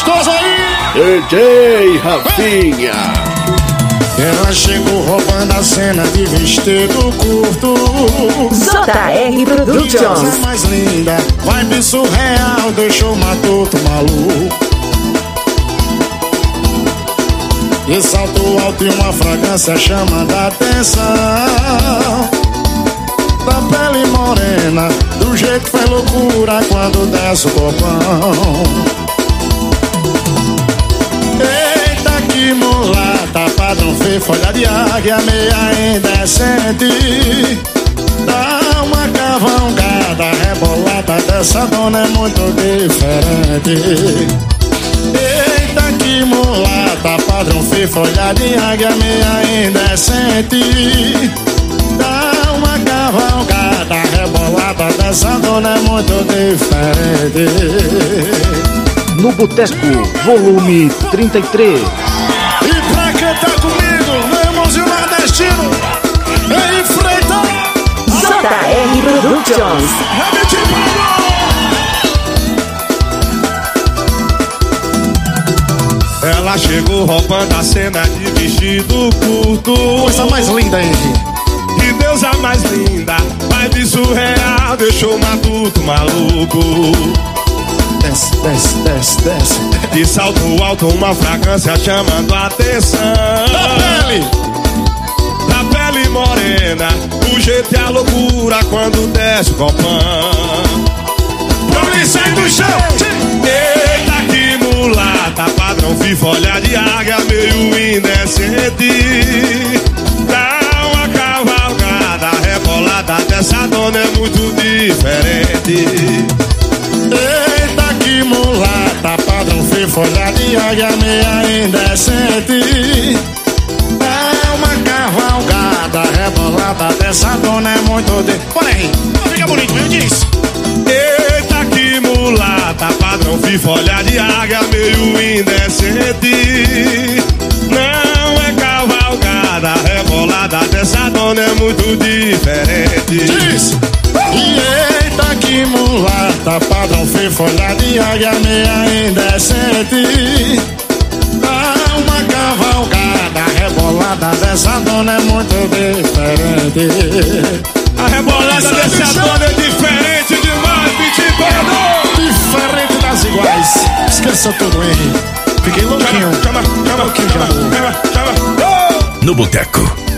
gostoso aí! DJ Rafinha. Ela chegou roubando a cena de vestido curto. JR Productions. A mais linda, vibe surreal, deixou o matuto maluco. E salto alto e uma fragrância chamando a atenção. Da pele morena, do jeito que faz loucura quando desce o copão. Eita que mulata, padrão feio, folha de águia, meia indecente. Dá uma cavalgada, rebolada, dessa dona é muito diferente. Eita que mulata, padrão feio, folha de águia, meia indecente. Dá uma cavalgada, rebolada, dessa dona é muito diferente. No Boteco, volume 33. E pra quem tá comigo, meu irmãozinho nordestino, enfrenta JR Productions. Ela chegou roubando a cena de vestido curto. coisa mais linda, hein? Que deusa mais linda, vibe surreal, deixou o matuto maluco. Desce, desce, desce, desce. De salto alto, uma fragrância chamando a atenção. Da pele morena, o jeito é a loucura quando desce o copão. Vamos sair do chão! Eita que mulata, padrão FIFA, olhar de águia, meio indecente. Dá uma cavalgada, rebolada, dessa dona é muito diferente. Eita que mulata, padrão feio, folha de águia, meia indecente. É uma cavalgada, rebolada, dessa dona é muito de... Porém, fica bonito, eu disse. Eita que mulata, padrão FIFA, olhar de águia, meio indecente. Não é cavalgada, rebolada, dessa dona é muito diferente. Diz! E eita que mulata, padrão feio, folha de águia, meia indecente. Dá uma cavalgada, rebolada, dessa dona é muito diferente. A rebolada dessa dona é diferente demais, Pitbull. Diferente das iguais. Esqueça tudo, hein? Fiquei louquinho. Chama, Louquinho de amor. chama. No Boteco.